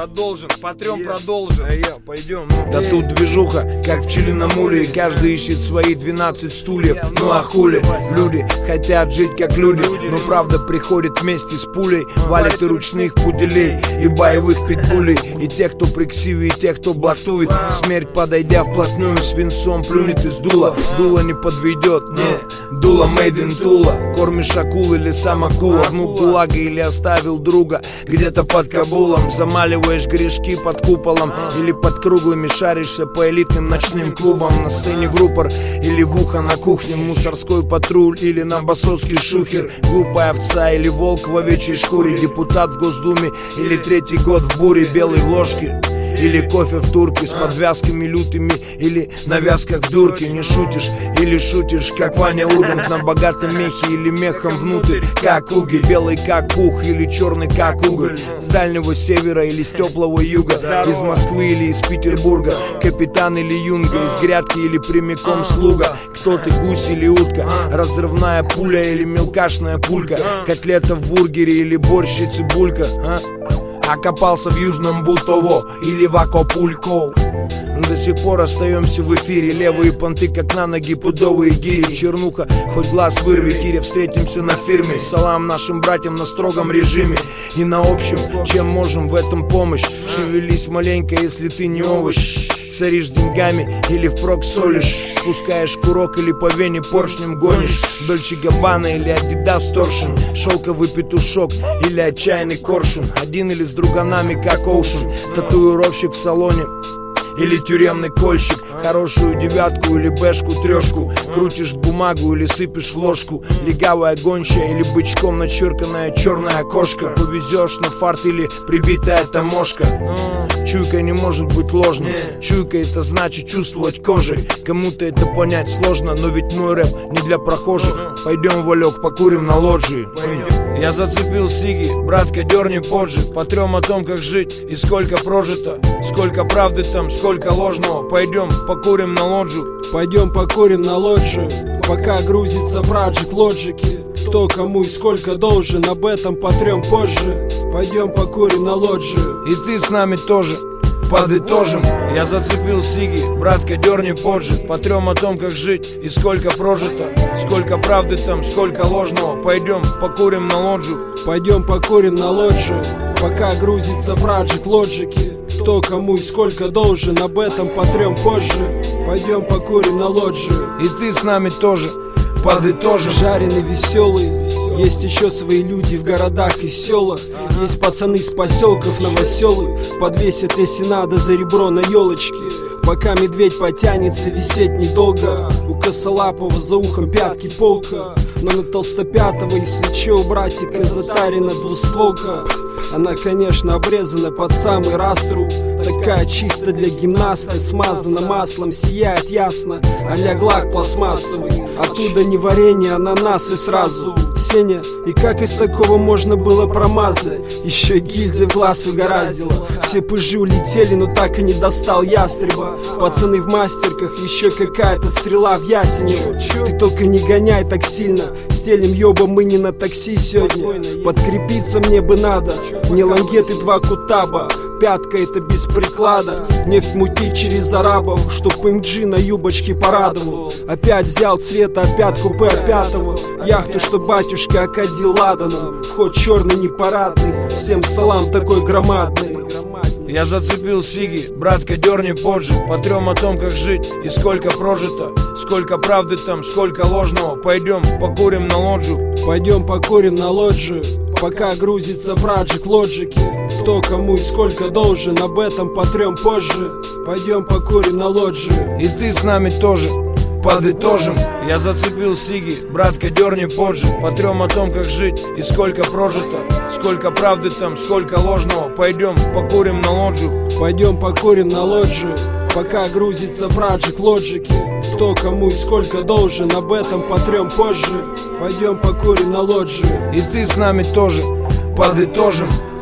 Продолжим, потрем, продолжим. Пойдем. Да тут движуха, как в пчелином уле. Каждый ищет свои 12 стульев. Ну а хули? Люди хотят жить как люди, но правда приходит вместе с пулей. Валит и ручных пуделей, и боевых питбулей, и тех, кто при ксиве, и тех, кто блатует. Смерть, подойдя вплотную, свинцом плюнет из дула. Дуло не подведет, не, дуло made in Tula. Кормишь акул или сам акула, внук гулага или оставил друга где-то под Кабулом. Замаливаешь грешки под куполом или под круглыми, шаришься по элитным ночным клубам. На сцене в рупор или в ухо на кухне, мусорской патруль или на басовский шухер. Глупая овца или волк в овечьей шкуре, депутат в Госдуме или третий год в буре. Белый в ложке или кофе в турке с подвязками лютыми или на вязках дурки. Не шутишь или шутишь, как Ваня Ургант на богатом мехе или мехом внутрь, как угель. Белый как пух или черный как уголь. С дальнего севера или с теплого юга, из Москвы или из Петербурга. Капитан или юнга, из грядки или прямиком слуга. Кто ты, гусь или утка, разрывная пуля или мелкашная пулька. Котлета в бургере или борщ и цибулька, а? Окопался в Южном Бутово или в Акапулько. До сих пор остаемся в эфире. Левые понты, как на ноги пудовые гири. Чернуха, хоть глаз вырви, Кире. Встретимся на фирме. Салам нашим братьям на строгом режиме. И на общем, чем можем, в этом помощь. Шевелись маленько, если ты не овощ. Соришь деньгами или впрок солишь. Спускаешь курок или по вене поршнем гонишь. Дольче Габбана или Адидас Торшин. Шелковый петушок или отчаянный коршун. Один или с друганами, как Оушен. Татуировщик в салоне или тюремный кольщик. Хорошую девятку или бэшку трешку. Крутишь в бумагу или сыпешь в ложку. Легавая гончая или бычком начерканная черная кошка. Повезешь на фарт или прибитая таможка. Чуйка не может быть ложной. Чуйка это значит чувствовать кожей. Кому-то это понять сложно, но ведь мой рэп не для прохожих. Пойдем, Валек, покурим на лоджии. Я зацепил сиги, братка, дерни поджи. Потрем о том, как жить и сколько прожито. Сколько правды там, сколько ложного. Пойдем, покурим на лоджию. Пойдем покурим на лоджию, пока грузится браджик лоджики. Кто кому и сколько должен, об этом потрем позже. Пойдем покурим на лоджию. И ты с нами тоже, подытожим. Я зацепил сиги, братка, дерни поджи. Потрем о том, как жить и сколько прожито. Сколько правды там, сколько ложного. Пойдем, покурим на лоджию. Пойдем покурим на лоджию, пока грузится браджик лоджики. Кто кому и сколько должен, об этом потрем позже. Пойдем покурим на лоджию. И ты с нами тоже, подытожим. Жареный, веселый, есть еще свои люди в городах и селах. Есть пацаны с поселков новоселы, подвесят, если надо, за ребро на елочке. Пока медведь потянется, висеть недолго. У косолапого за ухом пятки полка. Но на толстопятого, если че, у братика затарена двустволка. Она, конечно, обрезана под самый раструб. Такая чисто для гимнаста, смазана маслом, сияет ясно, а-ля глак пластмассовый. Оттуда не варенье, ананас и сразу Сеня, и как из такого можно было промазать? Еще гильзы в глаз угораздило. Все пыжи улетели, но так и не достал ястреба. Пацаны в мастерках, еще какая-то стрела в ясенево. Ты только не гоняй так сильно, стелим ёба мы не на такси сегодня. Подкрепиться мне бы надо, не лангеты, 2 кутаба. Пятка это без приклада, нефть мутить через арабов, чтоб МГ на юбочке порадовал. Опять взял цвета, опять купе пятого. Яхту, что батюшка окадил ладаном. Вход черный непарадный, всем салам такой громадный. Я зацепил сиги, братка, дерни поджи. Потрем о том, как жить и сколько прожито. Сколько правды там, сколько ложного. Пойдем, покурим на лоджию. Пойдем покурим на лоджию, пока грузится браджик лоджики. Кто кому и сколько должен, об этом потрем позже. Пойдем покурим на лоджию. И ты с нами тоже, подытожим. Я зацепил сиги, братка, дерни поджи. Потрем о том, как жить и сколько прожито. Сколько правды там, сколько ложного. Пойдем, покурим на лоджию. Пойдем покурим на лоджию, пока грузится браджик лоджики. Кто кому и сколько должен, об этом потрем позже. Пойдем покурим на лоджию. И ты с нами тоже, подытожим.